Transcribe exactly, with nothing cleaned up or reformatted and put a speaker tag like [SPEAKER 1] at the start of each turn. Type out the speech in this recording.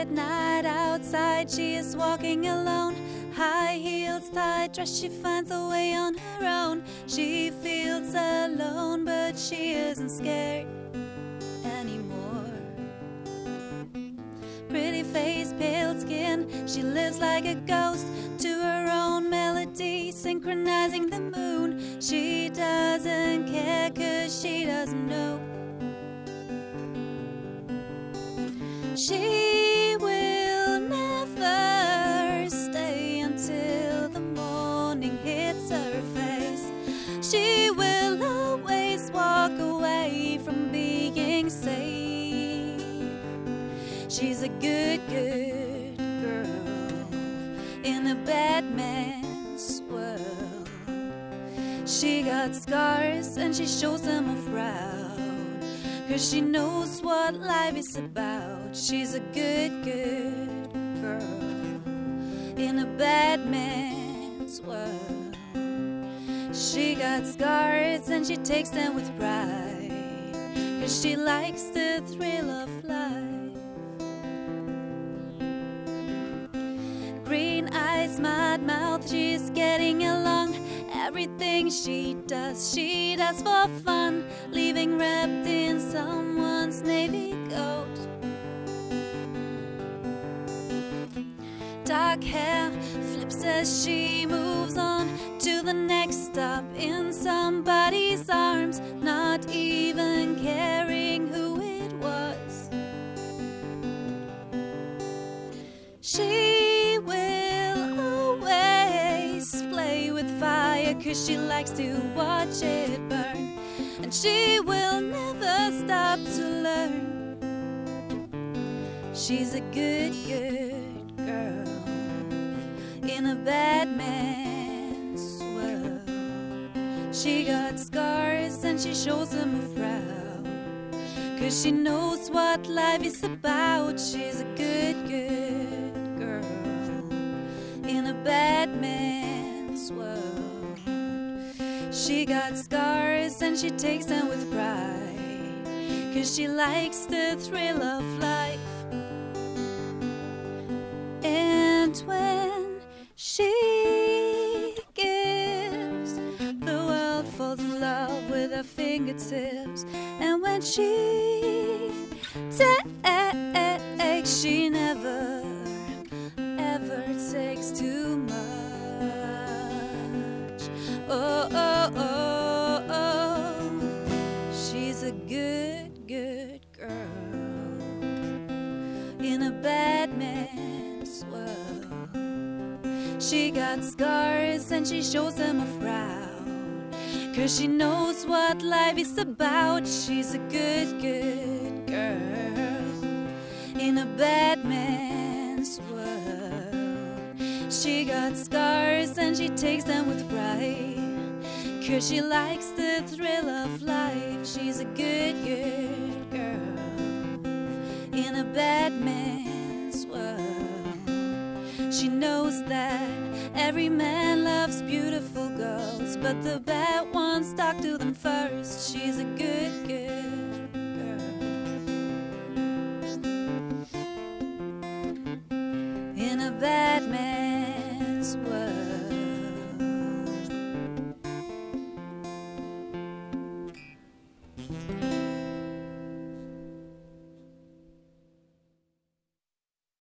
[SPEAKER 1] moonlit night outside, she is walking alone. High heels, tight dress, she finds a way on her own. She feels alone, but she isn't scared anymore. Pretty face, pale skin, she lives like a ghost to her own melody, synchronizing the moon. She doesn't care 'cause she doesn't know. She will never stay until the morning hits her face. She will always walk away from being safe. She's a good, good girl in a bad man's world. She got scars and she shows them off proud, 'cause she knows what life is about. She's a good, good girl in a bad man's world. She got scars and she takes them with pride, 'cause she likes the thrill of life. Green eyes, mad mouth, she's getting along. Everything she does, she does for fun, leaving wrapped in someone's navy coat. Dark hair flips as she moves on to the next stop in somebody's arms, not even caring who it was. She will always play with fire, 'cause she likes to watch it burn, and she will never stop to learn. She's a good, good girl in a bad man's world. She got scars and she shows them proud, 'cause she knows what life is about. She's a good, good girl in a bad man's world. She got scars and she takes them with pride, 'cause she likes the thrill of life. And when she gives, the world falls in love with her fingertips. And when she takes, she never, ever takes too much. Oh, oh, oh, oh. She's a good, good girl in a bad man's world. She got scars and she shows them off proud, 'cause she knows what life is about. She's a good, good girl in a bad man's world. She got scars and she takes them with pride, 'cause she likes the thrill of life. She's a good, good girl in a bad man's world. She knows that every man loves beautiful girls, but the bad ones talk to them first. She's a good, good girl in a bad